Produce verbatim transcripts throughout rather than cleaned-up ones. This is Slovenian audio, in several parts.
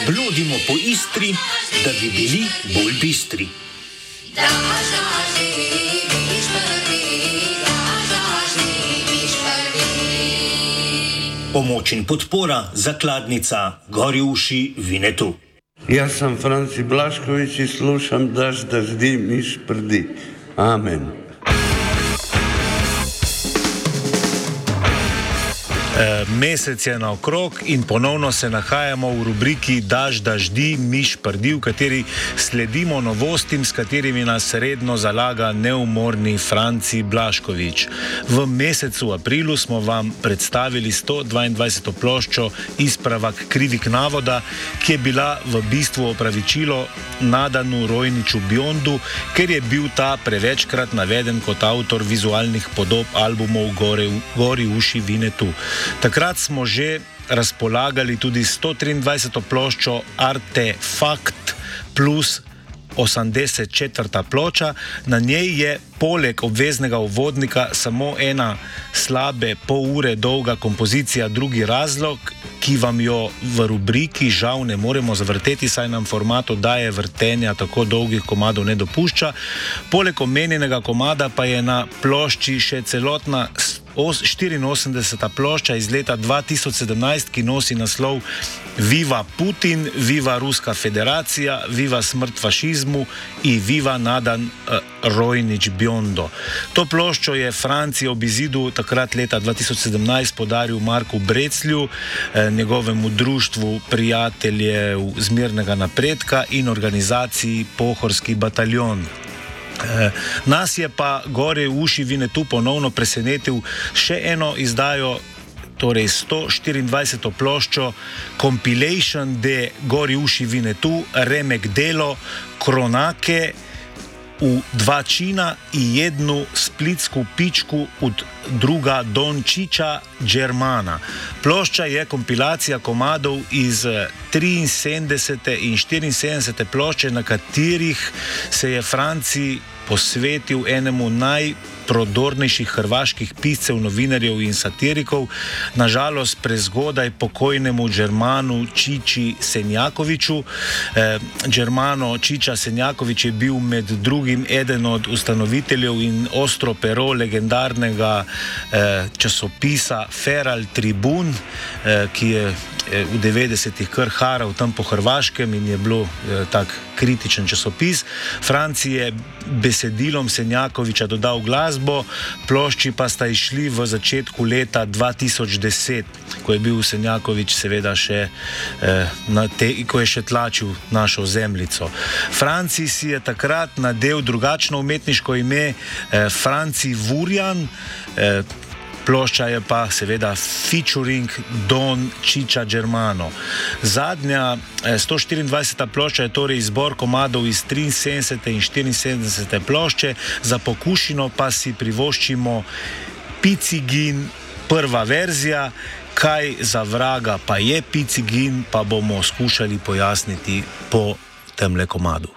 Blodimo po Istri, da bi bili bolj bistri. Pomoč in podpora zakladnica Gori uši Vinetu. Jaz sem Franci Blaškovič in slušam Daž daždi, miš prdi. Amen. Mesec je naokrog in ponovno se nahajamo v rubriki Daž daždi, miš prdi, v kateri sledimo novostim, s katerimi nas redno zalaga neumorni Franci Blaškovič. V mesecu aprilu smo vam predstavili sto dvaindvajseto ploščo Ispravak krivik navoda, ki je bila v bistvu opravičilo Nadanu Rojniču Biondu, ker je bil ta prevečkrat naveden kot avtor vizualnih podob albumov Gore, Gori uši Vinetu. Takrat smo že razpolagali tudi sto triindvajseto ploščo Artefakt plus osemdeset četrta ploča. Na njej je poleg obveznega uvodnika samo ena slabe pol ure dolga kompozicija Drugi razlog, ki vam jo v rubriki žal ne moremo zavrteti, saj nam format oddaje vrtenja tako dolgih komadov ne dopušča. Poleg omenjenega komada pa je na plošči še celotna štiriinosemdeseta plošča iz leta dva tisoč sedemnajst, ki nosi naslov Viva Putin, Viva Ruska federacija, Viva smrt fašizmu in Viva Nadan uh, Rojnič Biondo. To ploščo je Franci ob izidu takrat leta dva tisoč sedemnajst podaril Marku Breclju, eh, njegovemu društvu prijateljev zmernega napredka in organizaciji Pohorski bataljon. Nas je pa Gore uši Vinetu ponovno presenetil še eno izdajo, torej sto štiriindvajseto ploščo Compilation de Gori uši Vinetu, remek delo Kronake u dva čina i jednu splitsku pičku od druga Dončića Germana. Plošča je kompilacija komadov iz triinsedemdesete in štiriinsedemdesete plošče, na katerih se je Franci posvetil enemu najprodornejših hrvaških piscev, novinarjev in satirikov, nažalost prezgodaj pokojnemu Germanu Čiči Senjakoviču. Eh, Germano Čiča Senjakovič je bil med drugim eden od ustanoviteljev in ostro pero legendarnega eh, časopisa Feral Tribun, eh, ki je v devetdesetih kar haral tam po Hrvaškem in je bilo eh, tak kritičen časopis. Franci je besedilom Senjakoviča dodal glasbo, plošči pa sta išli v začetku leta dva tisoč deset, ko je bil Senjakovič seveda še eh, na te, ko je še tlačil našo zemljico. Franci si je takrat nadel drugačno umetniško ime, eh, Franci Vurjan, eh, plošča je pa seveda featuring Don Čiča Germano. Zadnja sto štiriindvajseta plošča je torej izbor komadov iz triinsedemdesete in štiriinsedemdesete plošče, za pokušino pa si privoščimo Picigin prva verzija. Kaj za vraga pa je Picigin, pa bomo skušali pojasniti po temle komadu.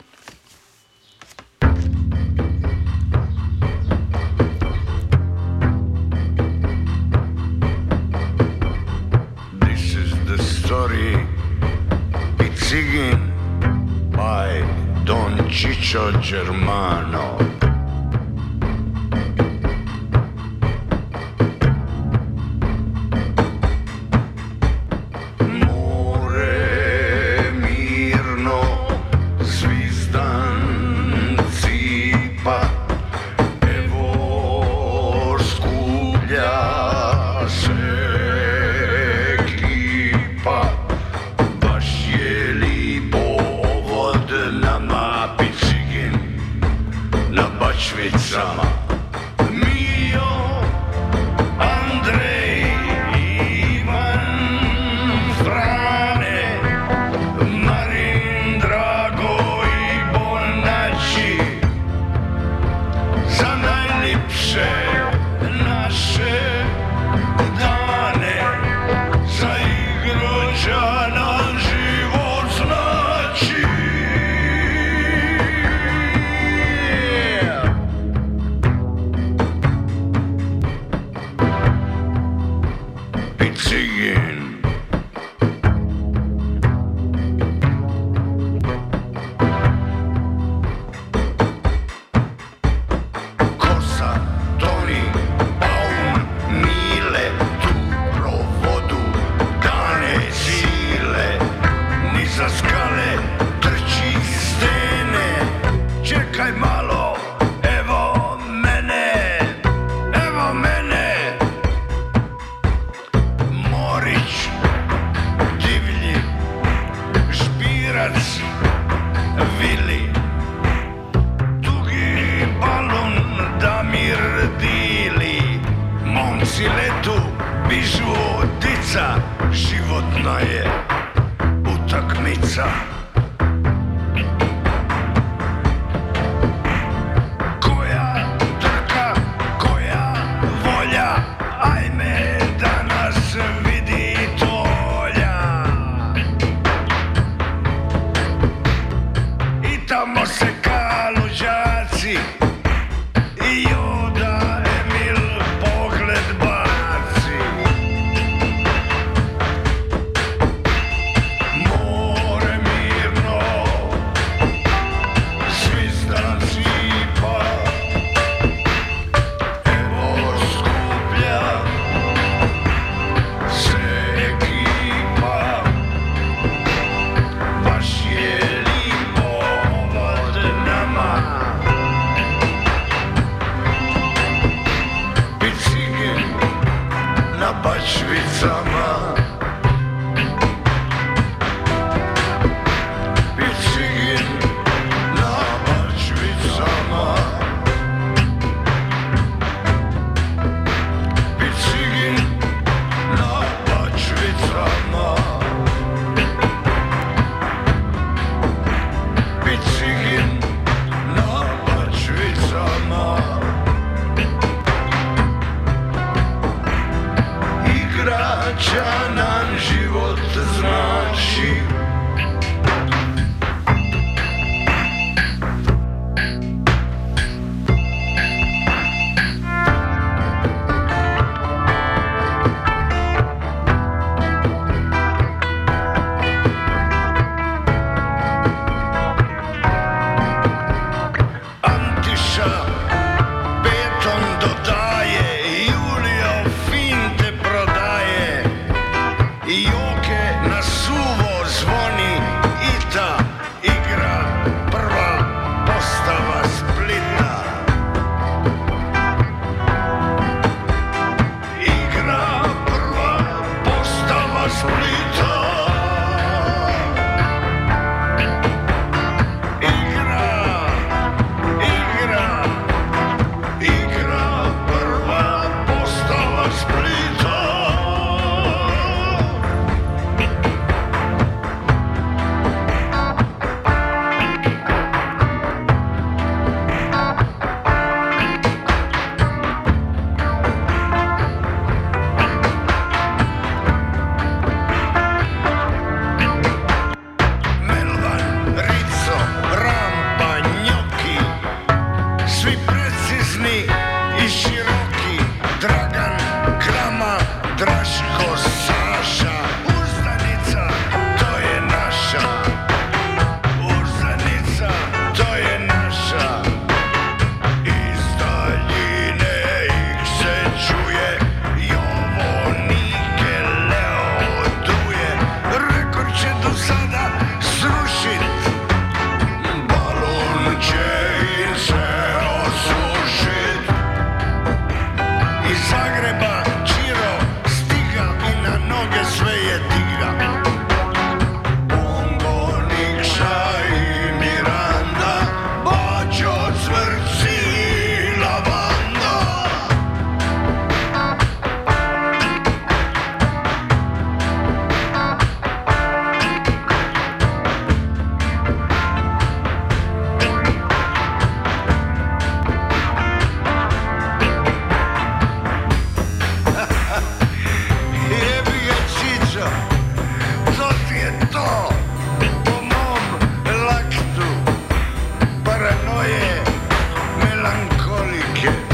Picigin by Don Čičo Germano. More mirno, zvizdan cipa, evo skuplja se ekipa. Švicama Mio, Andrej, Ivan, Frane, Marin, Drago i Bonači, za najljepše naše dane, za Igročana život znači. kosa. Koja trka, koja volja, ajme da nas vidi tolja. I tamo se kalu đaci i Joda Emil pogled baci. More mirno svista sipa. Evo skuplja se ekipa. Baš je lipo od nama. Picige na bačvicama. Picige na bačvicama. Picige na bačvicama. Picige na bačvicama. Igrača nam život znači. Antiša beton dodaje, Julio finte prodaje, Joke na suvo zvoni i ta igra prva postava Splita. Igra prva postava Splita. Igra, igra, igra prva postava Splita. Melvan, Rizzo, Rampa, Gnocchi, svi precizni i široki. Dragan, Krama, Draško, Saša. Uzdanica, to je naša. Uzdanica, to je naša. Iz daljine ih se čuje, Jovo Nike Leo duje. Rekord će do sada srušit, balon će im se osušit. Iz Zagreba Čiro stiga i na noge sve je diga. Bongo, Nikša i Miranda, Bačo, Cvrci i Lavanda. Jebi ga Čičo, to ti je to, po mom laktu, paranoje, melankolike.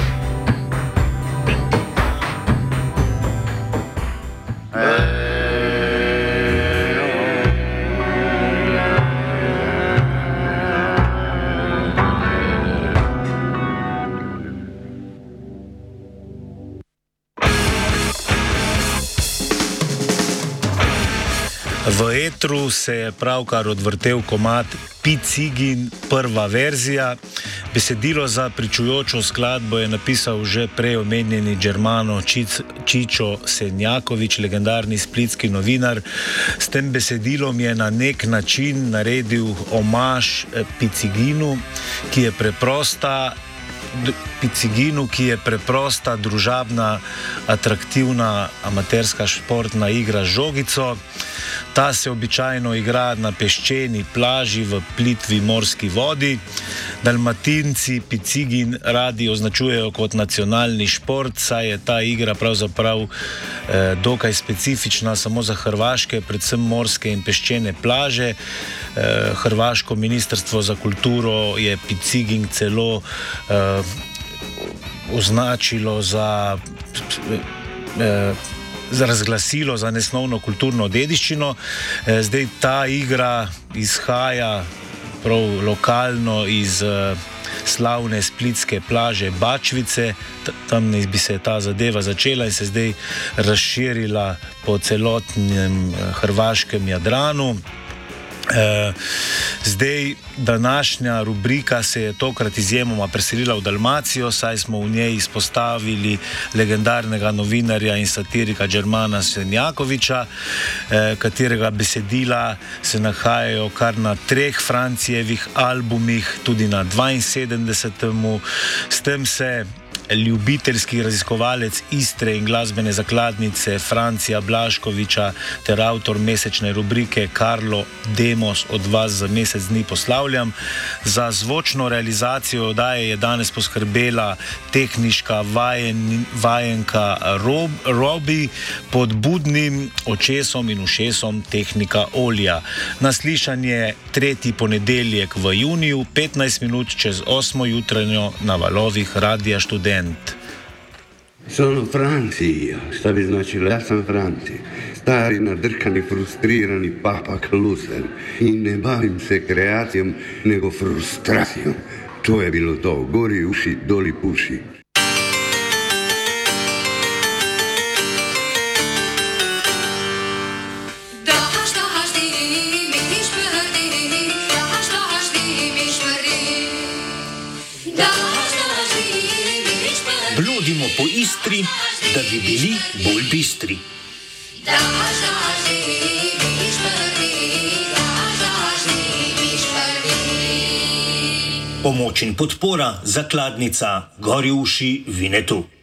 V etru se je pravkar odvrtel komad Picigin prva verzija. Besedilo za pričujočo skladbo je napisal že prej omenjeni Germano Čic, Čičo Senjakovič, legendarni splitski novinar. S tem besedilom je na nek način naredil omaž Piciginu, ki je preprosta Piciginu, ki je preprosta, družabna, atraktivna, amaterska športna igra z žogico. Ta se običajno igra na peščeni plaži v plitvi morski vodi. Dalmatinci Picigin radi označujejo kot nacionalni šport, saj je ta igra pravzaprav eh, dokaj specifična samo za hrvaške, predvsem morske in peščene plaže. Eh, hrvaško ministrstvo za kulturo je Picigin celo eh, označilo za eh, razglasilo za nesnovno kulturno dediščino. Eh, zdaj ta igra izhaja prav lokalno iz eh, slavne splitske plaže Bačvice. T- tam bi se ta zadeva začela in se zdaj razširila po celotnem eh, hrvaškem Jadranu. Uh, zdaj, današnja rubrika se je tokrat izjemoma preselila v Dalmacijo, saj smo v njej izpostavili legendarnega novinarja in satirika Đermana Senjakoviča, uh, katerega besedila se nahajajo kar na treh Francijevih albumih, tudi na dvainsedemdesetem. S tem se ljubiteljski raziskovalec Istre in glasbene zakladnice Francija Blaškoviča ter avtor mesečne rubrike Karlo Demos od vas za mesec dni poslavljam. Za zvočno realizacijo oddaje je danes poskrbela tehniška vajen, vajenka Rob, Robi pod budnim očesom in ušesom tehnika Olja. Naslišanje tretji ponedeljek v juniju, petnajst minut čez osmo jutranjo na valovih Radia Študent. Sono Franci, šta bi značilo, ja sam Franci, stari, nadrkani, frustrirani papak luser i ne bavim se kreacijom, nego frustracijom. To je bilo to, gori uši, doli puši. Blodimo po Istri, da bi bili bolj bistri. Pomoč in podpora zakladnica Gori uši Vinetu.